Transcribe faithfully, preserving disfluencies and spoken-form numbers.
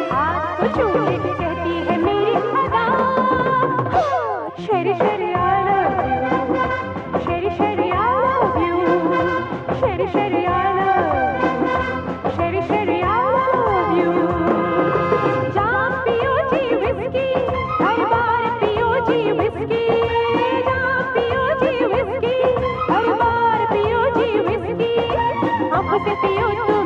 आज तो झूठ कहती है मेरी अदा। शेरी शेरी I love you, Sheri Sheri I love you, Sheri Sheri I love you, Sheri Sheri I love you। जाम पियो जी विस्की, हर बार पियो जी विस्की, जाम पियो जी विस्की, हर बार पियो जी विस्की, आंखों से पियो तो